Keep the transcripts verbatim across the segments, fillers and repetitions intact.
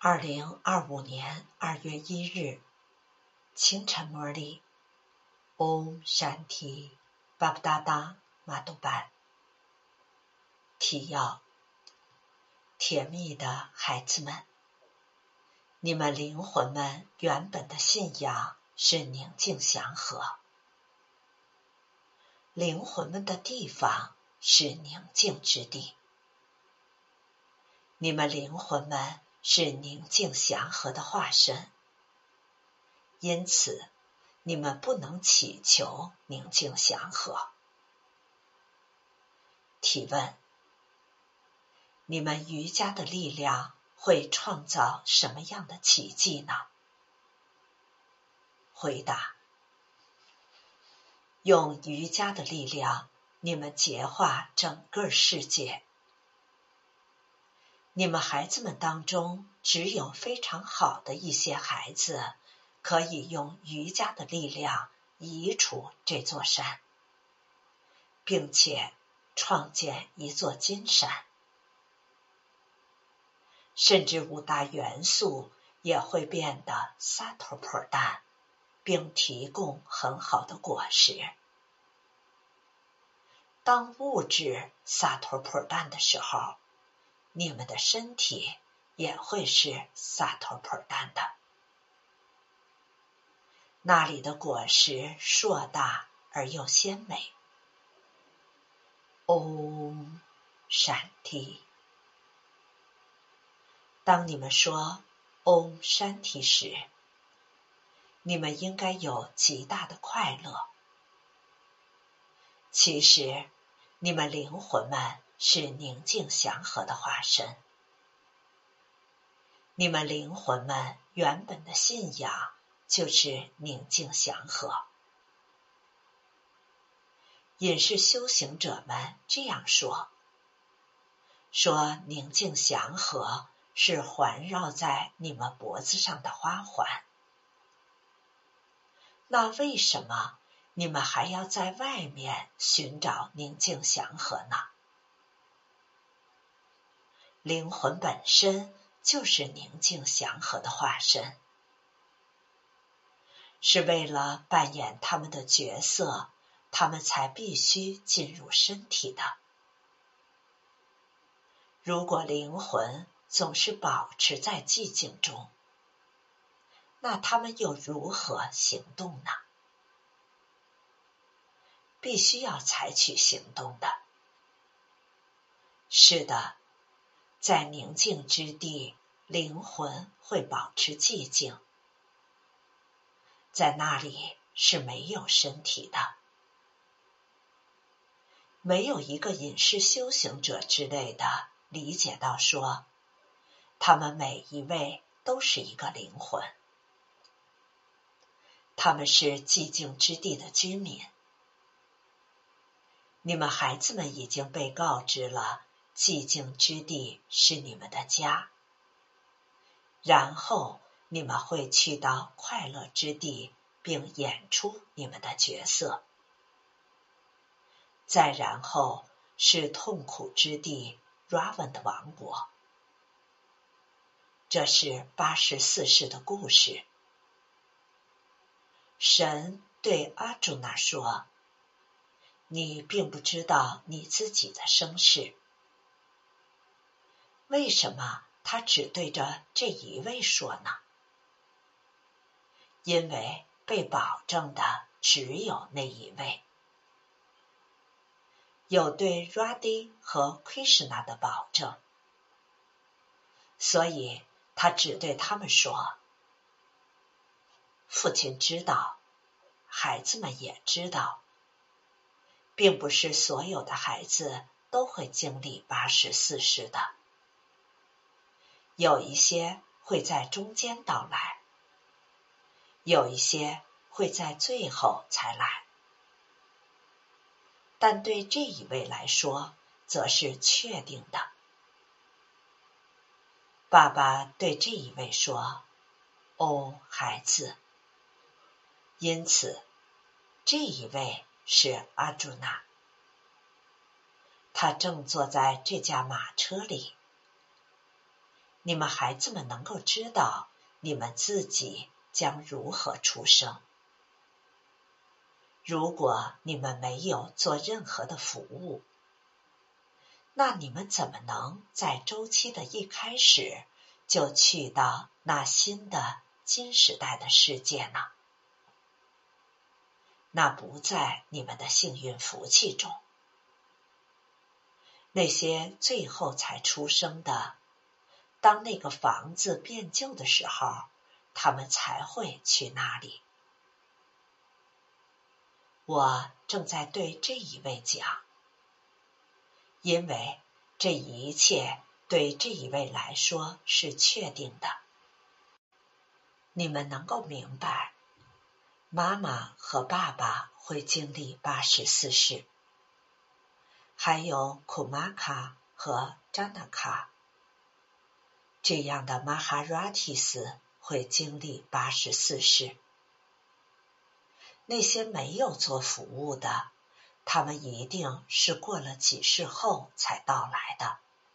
二零二五年二月一日清晨摩利嗡闪提巴布达达马杜班。提要：甜蜜的孩子们，你们灵魂们原本的信仰是宁静祥和，灵魂们的地方是宁静之地。你们灵魂们是宁静祥和的化身，因此你们不能祈求宁静祥和。提问：你们瑜伽的力量会创造什么样的奇迹呢？回答：用瑜伽的力量，你们洁化整个世界。你们孩子们当中，只有非常好的一些孩子可以用瑜伽的力量移除这座山，并且创建一座金山。甚至五大元素也会变得萨托普丹，并提供很好的果实。当物质萨托普丹的时候，你们的身体也会是萨托普丹的。那里的果实硕大而又鲜美。嗡闪提。当你们说嗡闪提时，你们应该有极大的快乐。其实，你们灵魂们是宁静祥和的化身。你们灵魂们原本的信仰就是宁静祥和。隐士修行者们这样说，说宁静祥和是环绕在你们脖子上的花环。那为什么你们还要在外面寻找宁静祥和呢？灵魂本身就是宁静祥和的化身，是为了扮演他们的角色，他们才必须进入身体的。如果灵魂总是保持在寂静中，那他们又如何行动呢？必须要采取行动的。是的，在宁静之地，灵魂会保持寂静。在那里是没有身体的。没有一个隐士修行者之类的理解到说，他们每一位都是一个灵魂。他们是寂静之地的居民。你们孩子们已经被告知了，寂静之地是你们的家。然后你们会去到快乐之地，并演出你们的角色。再然后是痛苦之地 Ravan 的王国。这是八十四世的故事。神对阿朱那说，你并不知道你自己的身世。为什么他只对着这一位说呢？因为被保证的只有那一位。有对 Radhi 和 Krishna 的保证，所以他只对他们说，父亲知道，孩子们也知道，并不是所有的孩子都会经历八十四世的，有一些会在中间到来，有一些会在最后才来。但对这一位来说，则是确定的。爸爸对这一位说，哦，孩子。因此，这一位是阿朱那。他正坐在这架马车里。 你们孩子们能够知道你们自己将如何出生。如果你们没有做任何的服务，那你们怎么能在周期的一开始就去到那新的金时代的世界呢？那不在你们的幸运福气中。那些最后才出生的，当那个房子变旧的时候，他们才会去那里。我正在对这一位讲，因为这一切对这一位来说是确定的。你们能够明白，妈妈和爸爸会经历八十四世，还有库玛卡和扎纳卡这样的马哈拉提斯会经历八十四世。那些没有做服务的，他们一定是过了几世后才到来的。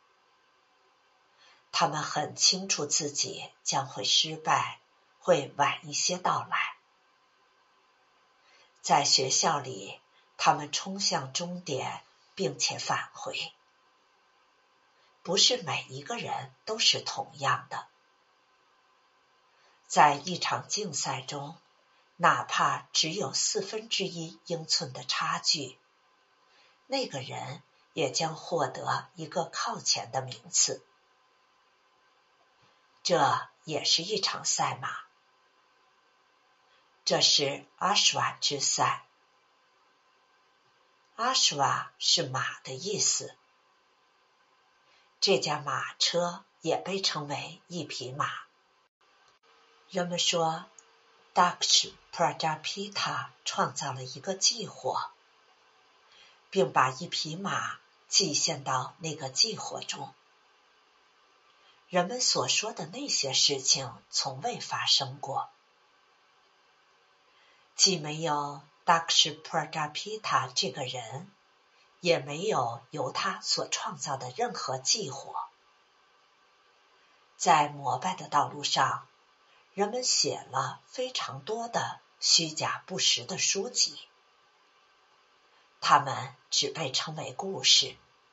他们很清楚自己将会失败，会晚一些到来。在学校里，他们冲向终点，并且返回。不是每一个人都是同样的。在一场竞赛中，哪怕只有四分之一英寸的差距，那个人也将获得一个靠前的名次。这也是一场赛马。这是阿什瓦之赛。阿什瓦是马的意思。这架马车也被称为一匹马。人们说 Daksh Prajapita 创造了一个祭火，并把一匹马祭献到那个祭火中。人们所说的那些事情从未发生过，既没有 Daksh Prajapita 这个人，也没有由他所创造的任何祭火。在膜拜的道路上，人们写了非常多的虚假不实的书籍，他们只被称为故事。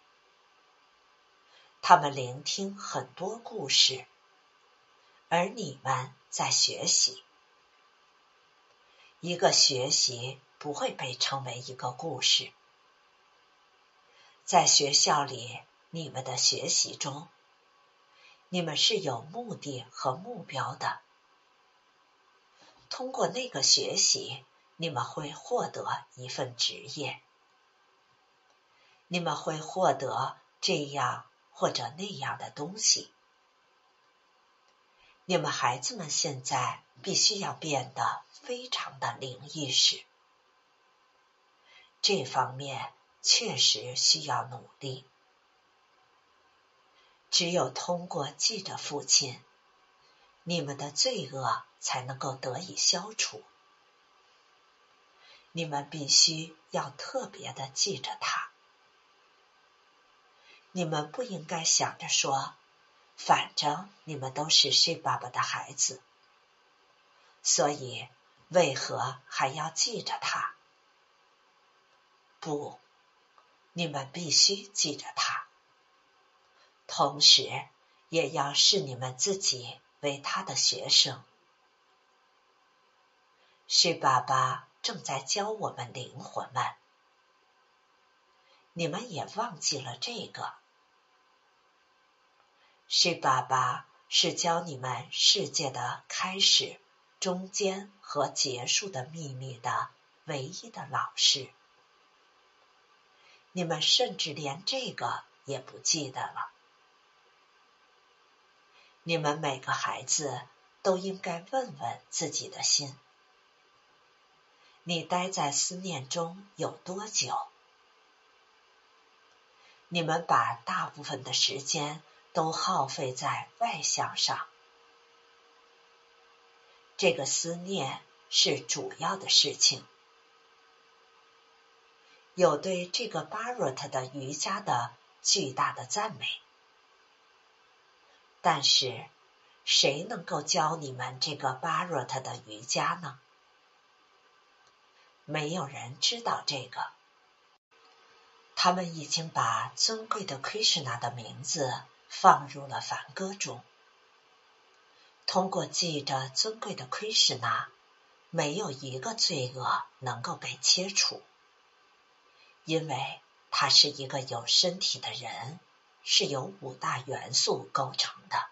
他们聆听很多故事，而你们在学习。一个学习不会被称为一个故事。在学校里，你们的学习中，你们是有目的和目标的。通过那个学习，你们会获得一份职业。你们会获得这样或者那样的东西。你们孩子们现在必须要变得非常的灵意识。这方面确实需要努力。只有通过记着父亲，你们的罪恶才能够得以消除。你们必须要特别的记着他。你们不应该想着说，反正你们都是谁爸爸的孩子，所以为何还要记着他？不，你们必须记着他，同时也要视你们自己为他的学生。谁爸爸正在教我们灵魂们，你们也忘记了这个。谁爸爸是教你们世界的开始、中间和结束的秘密的唯一的老师。你们甚至连这个也不记得了。你们每个孩子都应该问问自己的心，你待在思念中有多久？你们把大部分的时间都耗费在外向上。这个思念是主要的事情。有对这个巴若特的瑜伽的巨大的赞美。 但是谁能够教你们这个巴若特的瑜伽呢？没有人知道这个。他们已经把尊贵的 Krishna 的名字放入了梵歌中。通过记着尊贵的 Krishna， 没有一个罪恶能够被切除，因为他是一个有身体的人，是由五大元素构成的。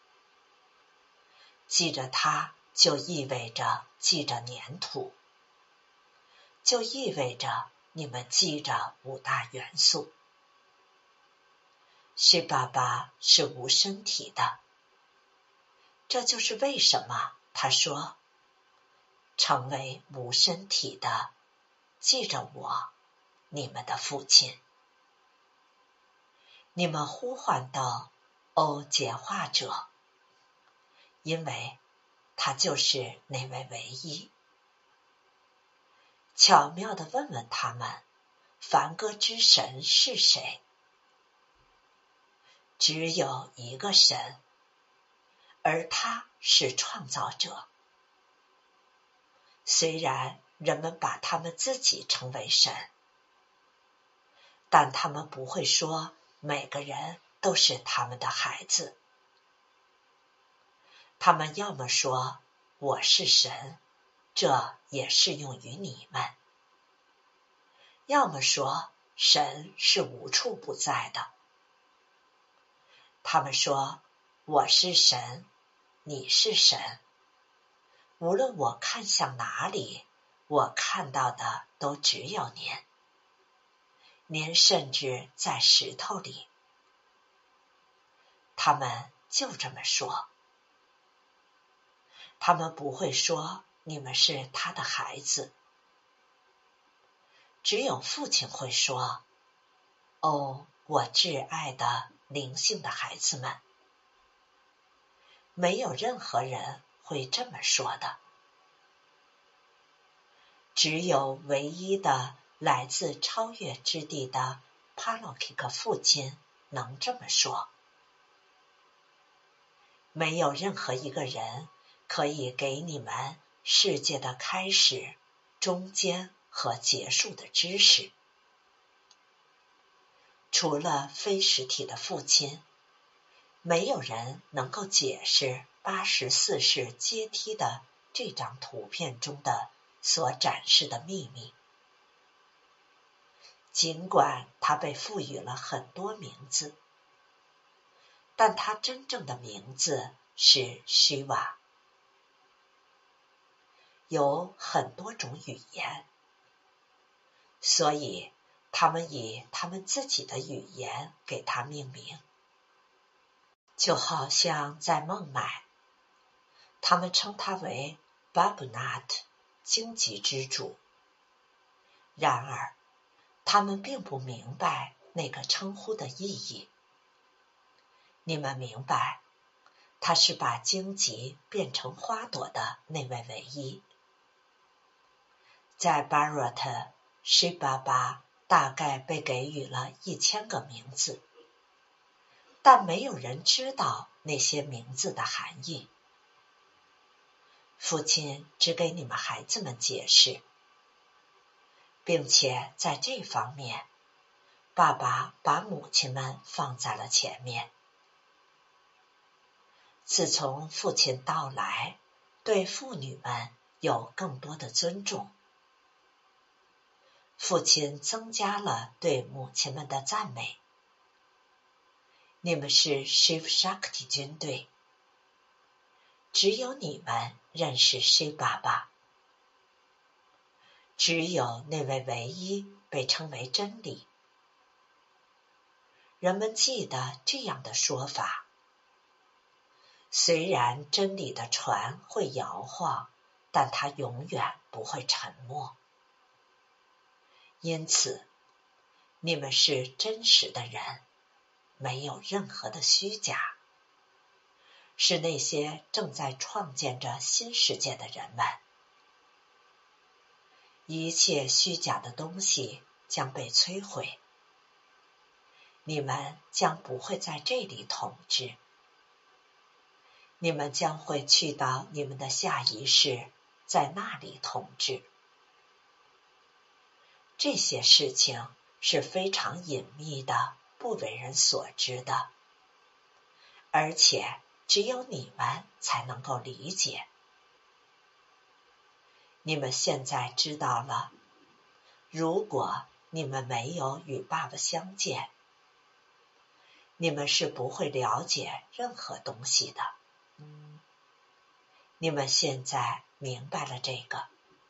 记着他就意味着记着粘土，就意味着你们记着五大元素。释巴巴是无身体的，这就是为什么他说，成为无身体的，记着我，你们的父亲。你们呼唤到欧解化者，因为他就是那位唯一。巧妙地问问他们，梵歌之神是谁？只有一个神，而他是创造者。虽然人们把他们自己称为神，但他们不会说每个人都是他们的孩子。他们要么说我是神，这也适用于你们；要么说神是无处不在的。他们说我是神，你是神，无论我看向哪里，我看到的都只有您，您甚至在石头里。他们就这么说。他们不会说你们是他的孩子。只有父亲会说，哦，我挚爱的灵性的孩子们。没有任何人会这么说的。只有唯一的来自超越之地的帕洛基克父亲能这么说。没有任何一个人可以给你们世界的开始、中间和结束的知识。除了非实体的父亲，没有人能够解释八十四式阶梯的这张图片中的所展示的秘密。尽管它被赋予了很多名字，但它真正的名字是 Shiva。有很多种语言，所以他们以他们自己的语言给它命名。就好像在孟买，他们称它为 Babunat 荆棘之主。然而他们并不明白那个称呼的意义。你们明白，他是把荆棘变成花朵的那位唯一。在巴若特，释巴巴大概被给予了一千个名字，但没有人知道那些名字的含义。父亲只给你们孩子们解释，并且在这方面，爸爸把母亲们放在了前面。自从父亲到来，对妇女们有更多的尊重。父亲增加了对母亲们的赞美。你们是 Shiv Shakti 军队，只有你们认识 Shiv 爸爸，只有那位唯一被称为真理。人们记得这样的说法：虽然真理的船会摇晃，但它永远不会沉没。因此，你们是真实的人，没有任何的虚假，是那些正在创建着新世界的人们。一切虚假的东西将被摧毁，你们将不会在这里统治。 你们将会去到你们的下一世，在那里统治。这些事情是非常隐秘的，不为人所知的，而且只有你们才能够理解。你们现在知道了，如果你们没有与爸爸相见，你们是不会了解任何东西的。你们现在明白了这个。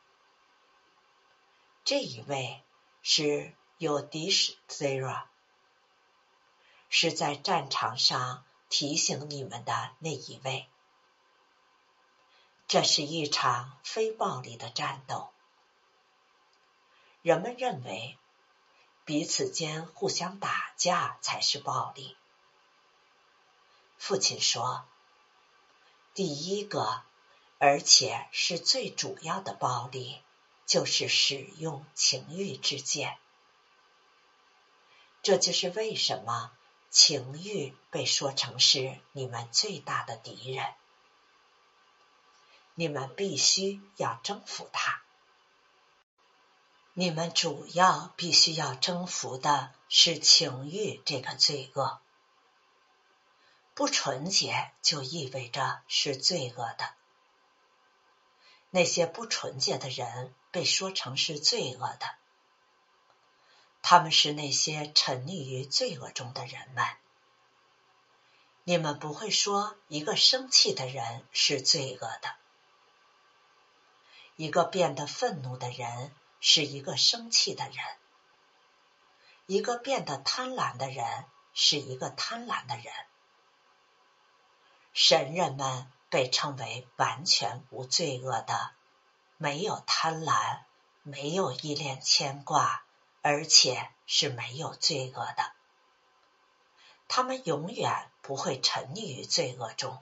这一位是 Yudhishthira， 是在战场上提醒你们的那一位。这是一场非暴力的战斗。人们认为彼此间互相打架才是暴力。父亲说，第一个，而且是最主要的暴力，就是使用情欲之剑。这就是为什么情欲被说成是你们最大的敌人。你们必须要征服它。你们主要必须要征服的是情欲这个罪恶。不纯洁就意味着是罪恶的。那些不纯洁的人被说成是罪恶的。他们是那些沉溺于罪恶中的人们。你们不会说一个生气的人是罪恶的。一个变得愤怒的人是一个生气的人。一个变得贪婪的人是一个贪婪的人。神人们被称为完全无罪恶的，没有贪婪，没有依恋牵挂，而且是没有罪恶的。他们永远不会沉溺于罪恶中。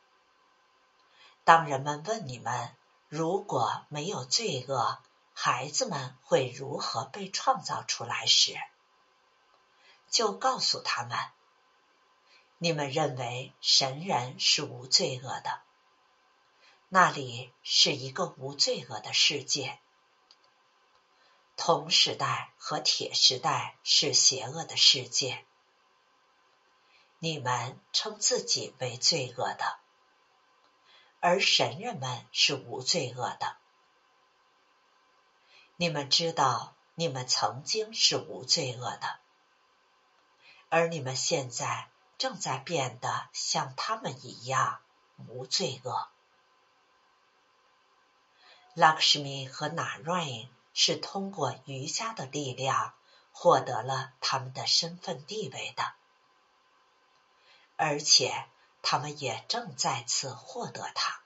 当人们问你们，如果没有罪恶，孩子们会如何被创造出来时，就告诉他们，你们认为神人是无罪恶的，那里是一个无罪恶的世界。铜时代和铁时代是邪恶的世界。你们称自己为罪恶的，而神人们是无罪恶的。你们知道你们曾经是无罪恶的，而你们现在正在变得像他们一样无罪恶。Lakshmi 和 Narayan 是通过瑜伽的力量获得了他们的身份地位的，而且他们也正再次获得它。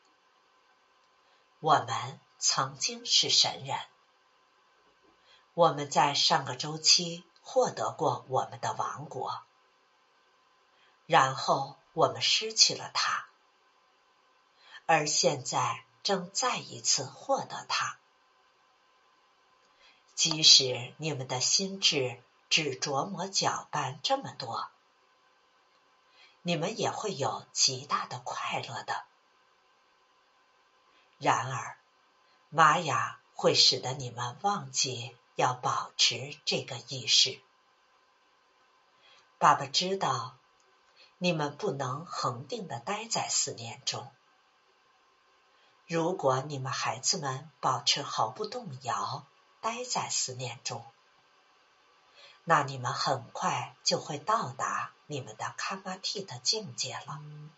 我们曾经是神人。我们在上个周期获得过我们的王国，然后我们失去了它，而现在正再一次获得它。即使你们的心智只琢磨搅拌这么多，你们也会有极大的快乐的。然而，玛雅会使得你们忘记要保持这个意识。爸爸知道，你们不能恒定地待在思念中。如果你们孩子们保持毫不动摇，待在思念中，那你们很快就会到达你们的卡玛蒂的境界了。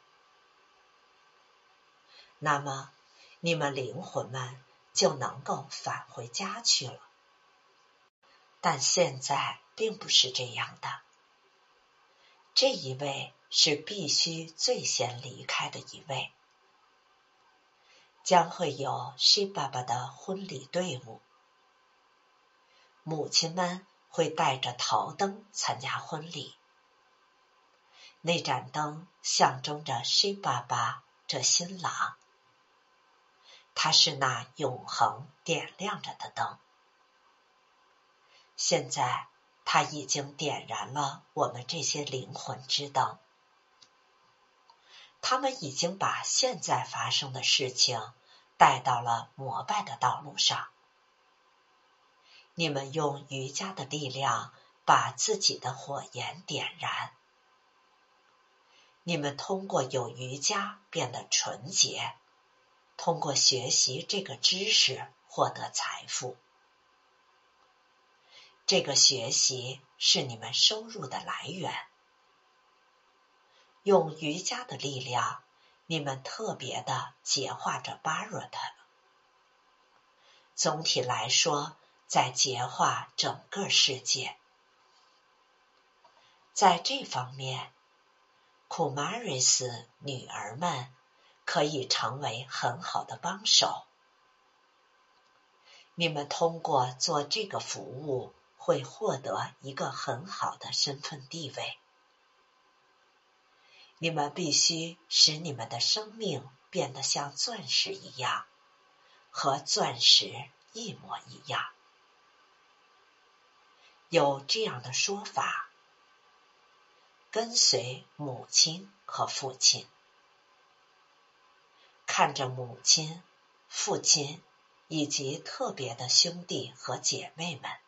那么，你们灵魂们就能够返回家去了。但现在并不是这样的。这一位是必须最先离开的一位。将会有 Shiv Baba 的婚礼队伍。母亲们会带着头灯参加婚礼。那盏灯象征着 Shiv Baba 这新郎。它是那永恒点亮着的灯。现在它已经点燃了我们这些灵魂之灯。 他们已经把现在发生的事情带到了膜拜的道路上。你们用瑜伽的力量把自己的火焰点燃。你们通过有瑜伽变得纯洁，通过学习这个知识获得财富。这个学习是你们收入的来源。用瑜伽的力量，你们特别的洁化着巴若特。总体来说，在洁化整个世界。在这方面，库玛瑞斯女儿们可以成为很好的帮手。你们通过做这个服务，会获得一个很好的身份地位。你们必须使你们的生命变得像钻石一样，和钻石一模一样。有这样的说法：跟随母亲和父亲，看着母亲、父亲以及特别的兄弟和姐妹们。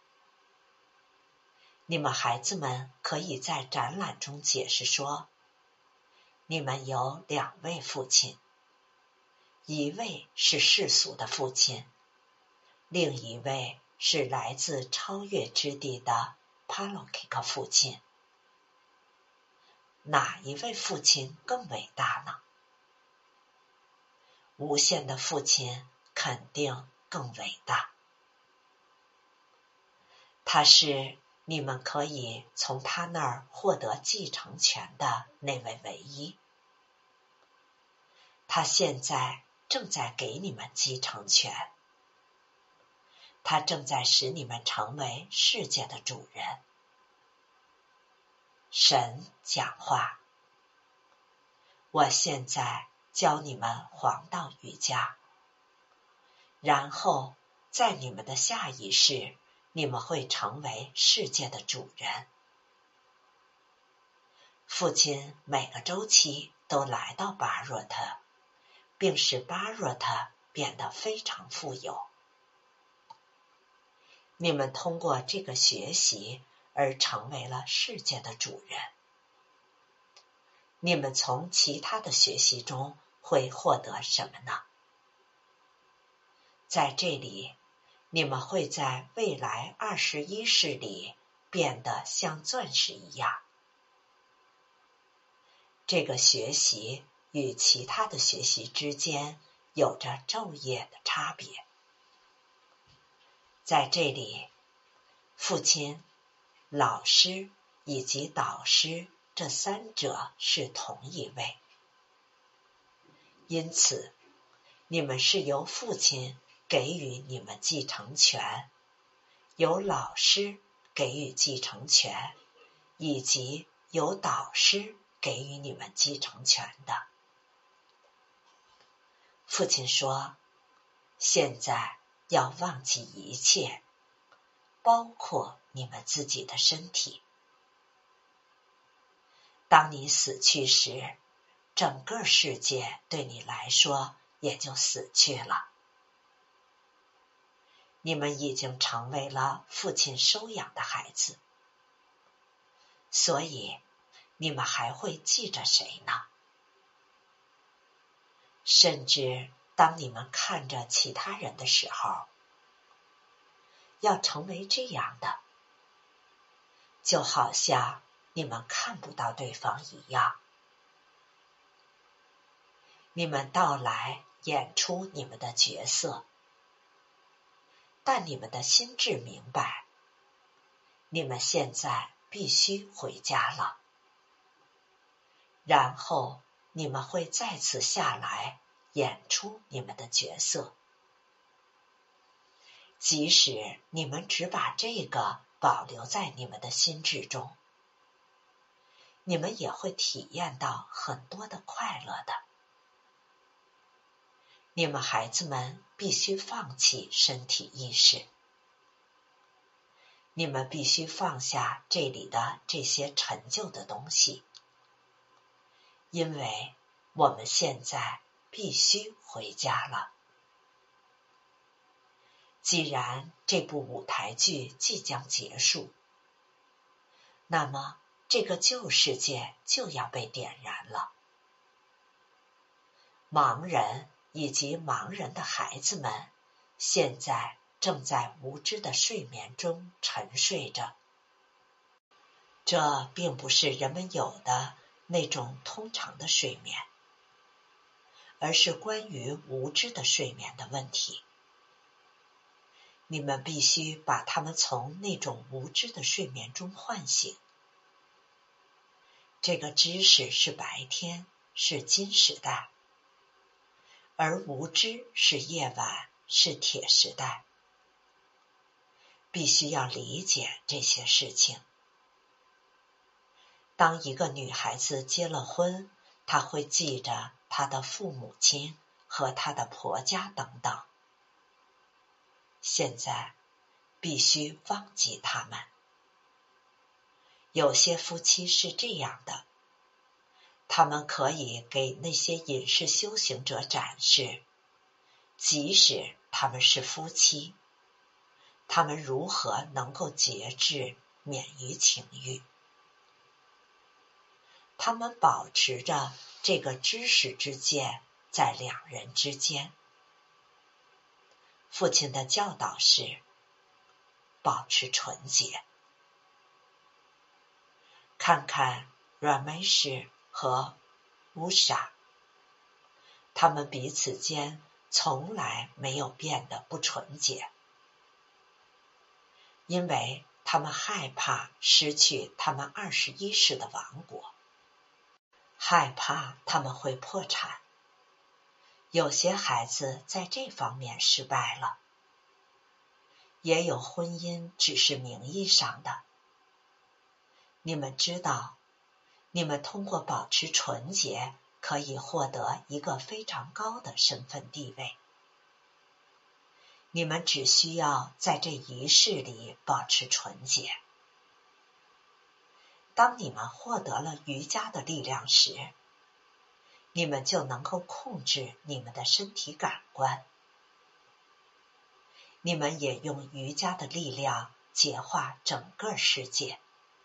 你们孩子们可以在展览中解释说，你们有两位父亲，一位是世俗的父亲，另一位是来自超越之地的帕洛基克父亲。哪一位父亲更伟大呢？无限的父亲肯定更伟大。他是你们可以从他那儿获得继承权的那位唯一。他现在正在给你们继承权。他正在使你们成为世界的主人。神讲话。我现在教你们黄道瑜伽，然后在你们的下一世，你们会成为世界的主人。父亲每个周期都来到巴若特，并使巴若特变得非常富有。你们通过这个学习而成为了世界的主人。你们从其他的学习中会获得什么呢？在这里，你们会在未来二十一世里变得像钻石一样。这个学习与其他的学习之间有着昼夜的差别。在这里，父亲、老师以及导师这三者是同一位。因此，你们是由父亲给予你们继承权，由老师给予继承权，以及由导师给予你们继承权的。父亲说，现在要忘记一切，包括你们自己的身体。当你死去时，整个世界对你来说也就死去了。你们已经成为了父亲收养的孩子，所以你们还会记着谁呢？甚至当你们看着其他人的时候，要成为这样的，就好像你们看不到对方一样。你们到来演出你们的角色，但你们的心智明白，你们现在必须回家了。然后你们会再次下来演出你们的角色。即使你们只把这个保留在你们的心智中，你们也会体验到很多的快乐的。你们孩子们必须放弃身体意识，你们必须放下这里的这些陈旧的东西，因为我们现在必须回家了。既然这部舞台剧即将结束，那么这个旧世界就要被点燃了。盲人以及盲人的孩子们现在正在无知的睡眠中沉睡着。这并不是人们有的那种通常的睡眠，而是关于无知的睡眠的问题。你们必须把他们从那种无知的睡眠中唤醒。这个知识是白天，是金时代，而无知是夜晚，是铁时代。必须要理解这些事情。当一个女孩子结了婚，她会记着她的父母亲和她的婆家等等。现在必须忘记他们。有些夫妻是这样的，他们可以给那些隐士修行者展示，即使他们是夫妻，他们如何能够节制，免于情欲。他们保持着这个知识之剑在两人之间。父亲的教导是保持纯洁。看看 Ramesh 和 Usha， 他们彼此间从来没有变得不纯洁，因为他们害怕失去他们二十一世的王国，害怕他们会破产。有些孩子在这方面失败了，也有婚姻只是名义上的。你们知道，你们通过保持纯洁可以获得一个非常高的身份地位。你们只需要在这一世里保持纯洁。当你们获得了瑜伽的力量时，你们就能够控制你们的身体感官。你们也用瑜伽的力量洁化整个世界。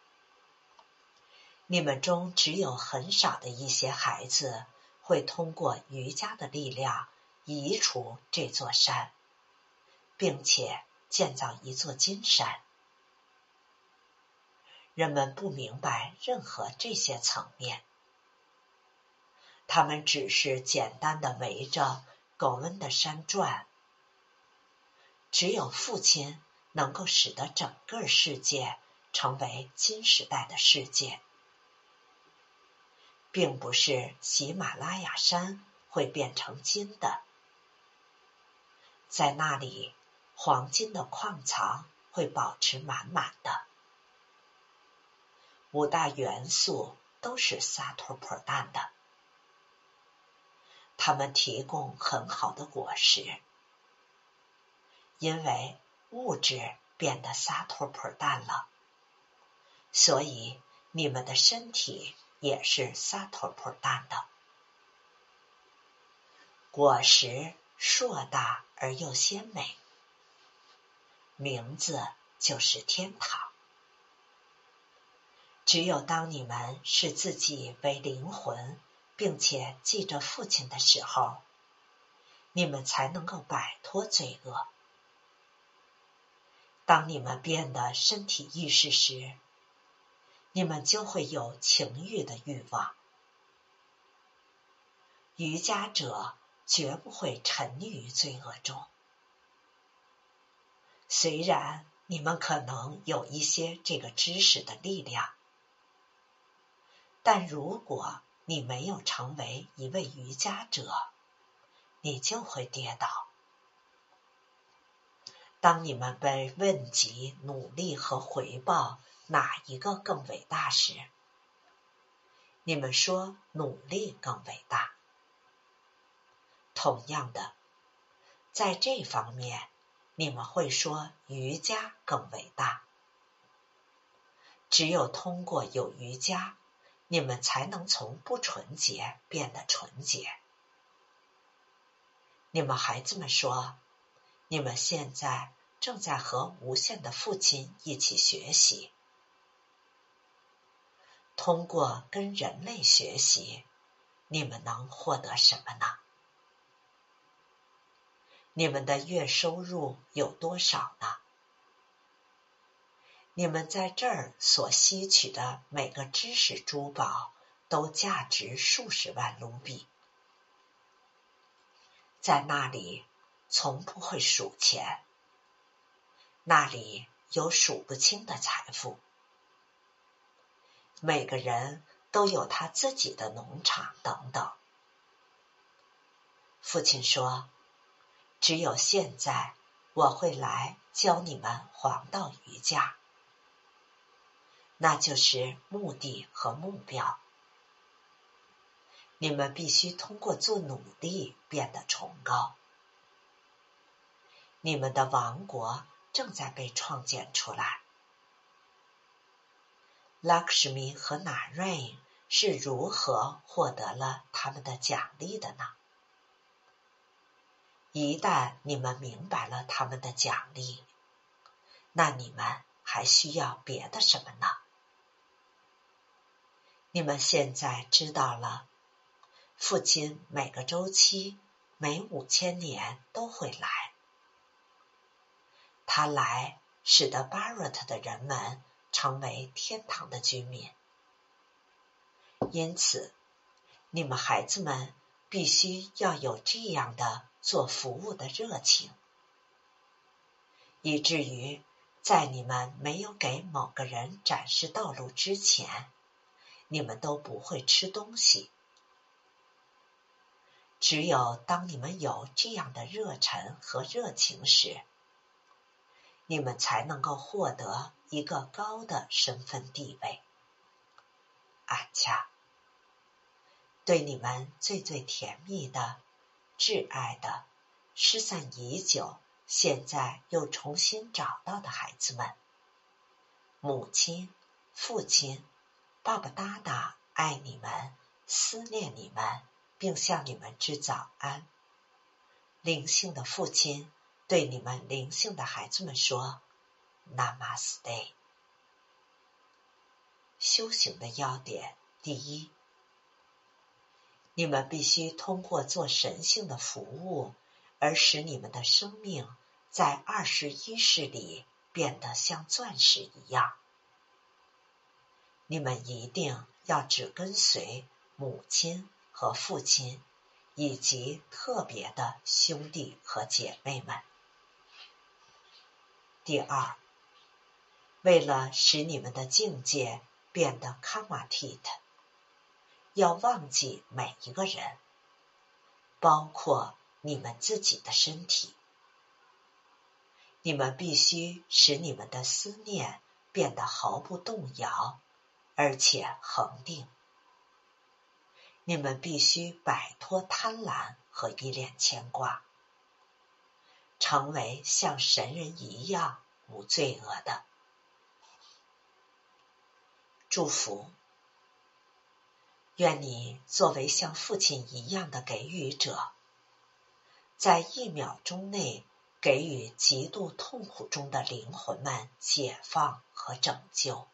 你们中只有很少的一些孩子会通过瑜伽的力量移除这座山，并且建造一座金山。人们不明白任何这些层面，他们只是简单地围着狗温的山转。只有父亲能够使得整个世界成为金时代的世界，并不是喜马拉雅山会变成金的。在那里，黄金的矿藏会保持满满的。五大元素都是萨陀普旦的，它们提供很好的果实，因为物质变得萨陀普旦了，所以你们的身体也是萨陀普旦的。果实硕大而又鲜美，名字就是天堂。只有当你们视自己为灵魂，并且记着父亲的时候，你们才能够摆脱罪恶。当你们变得身体意识时，你们就会有情欲的欲望。瑜伽者绝不会沉溺于罪恶中。虽然你们可能有一些这个知识的力量，但如果你没有成为一位瑜伽者，你就会跌倒。当你们被问及努力和回报哪一个更伟大时，你们说努力更伟大。同样的，在这方面，你们会说瑜伽更伟大。只有通过有瑜伽， 你们才能从不纯洁变得纯洁。你们孩子们说，你们现在正在和无限的父亲一起学习。通过跟人类学习，你们能获得什么呢？你们的月收入有多少呢？你们在这儿所吸取的每个知识珠宝都价值数十万卢比，在那里从不会数钱，那里有数不清的财富。每个人都有他自己的农场等等。父亲说，只有现在我会来教你们黄道瑜伽，那就是目的和目标。你们必须通过做努力变得崇高。你们的王国正在被创建出来。Lakshmi 和 Narayan 是如何获得了他们的奖励的呢？一旦你们明白了他们的奖励，那你们还需要别的什么呢？你们现在知道了，父亲每个周期每五千年都会来。他来使得 Bharat 的人们成为天堂的居民。因此，你们孩子们必须要有这样的做服务的热情，以至于在你们没有给某个人展示道路之前，你们都不会吃东西。只有当你们有这样的热忱和热情时，你们才能够获得一个高的身份地位。阿恰，对你们最最甜蜜的、挚爱的、失散已久，现在又重新找到的孩子们，母亲、父亲、爸爸达达爱你们，思念你们，并向你们致早安。灵性的父亲对你们灵性的孩子们说 Namaste。 修行的要点，第一，你们必须通过做神性的服务，而使你们的生命在二十一世里变得像钻石一样。你们一定要只跟随母亲和父亲，以及特别的兄弟和姐妹们。第二，为了使你们的境界变得 Kamatit， 要忘记每一个人，包括你们自己的身体。你们必须使你们的思念变得毫不动摇，而且恒定。你们必须摆脱贪婪和依恋牵挂，成为像神人一样无罪恶的。祝福，愿你作为像父亲一样的给予者，在一秒钟内给予极度痛苦中的灵魂们解放和拯救。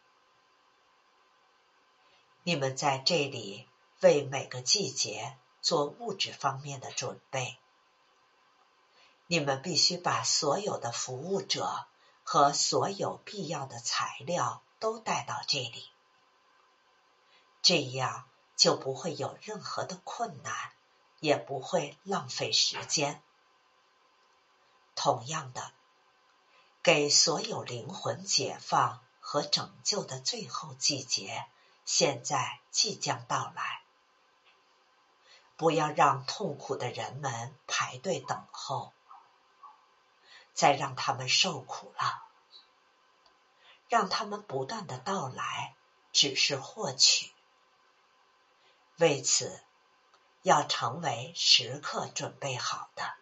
你们在这里为每个季节做物质方面的准备。你们必须把所有的服务者和所有必要的材料都带到这里，这样就不会有任何的困难，也不会浪费时间。同样的，给所有灵魂解放和拯救的最后季节现在即将到来。不要让痛苦的人们排队等候，再让他们受苦了。让他们不断的到来，只是获取。为此，要成为时刻准备好的。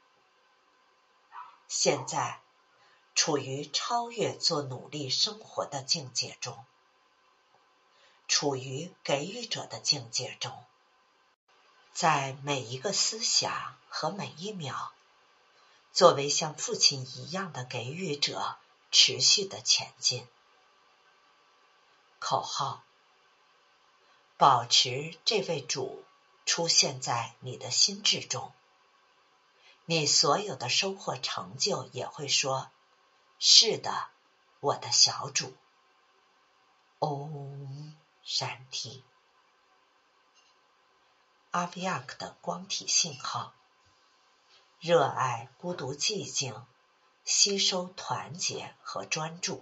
现在，处于超越做努力生活的境界中。 处于给予者的境界中，在每一个思想和每一秒，作为像父亲一样的给予者，持续的前进。口号：保持这位主出现在你的心智中，你所有的收获成就也会说，是的，我的小主。嗡闪提。阿维亚克的光体信号：热爱孤独寂静，吸收团结和专注，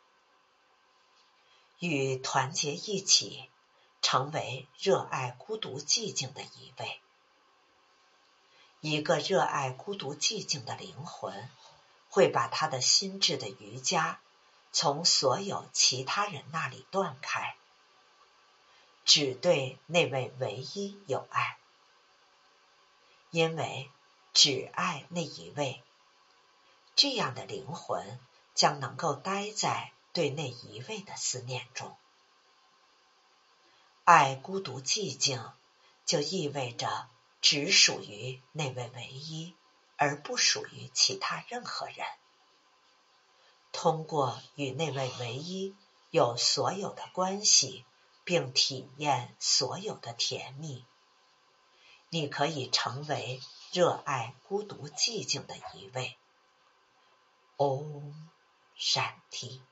与团结一起成为热爱孤独寂静的一位。一个热爱孤独寂静的灵魂会把他的心智的瑜伽从所有其他人那里断开，只对那位唯一有爱，因为只爱那一位，这样的灵魂将能够待在对那一位的思念中。爱孤独寂静就意味着只属于那位唯一，而不属于其他任何人。通过与那位唯一有所有的关系，并体验所有的甜蜜，你可以成为热爱孤独寂静的一位。嗡闪提。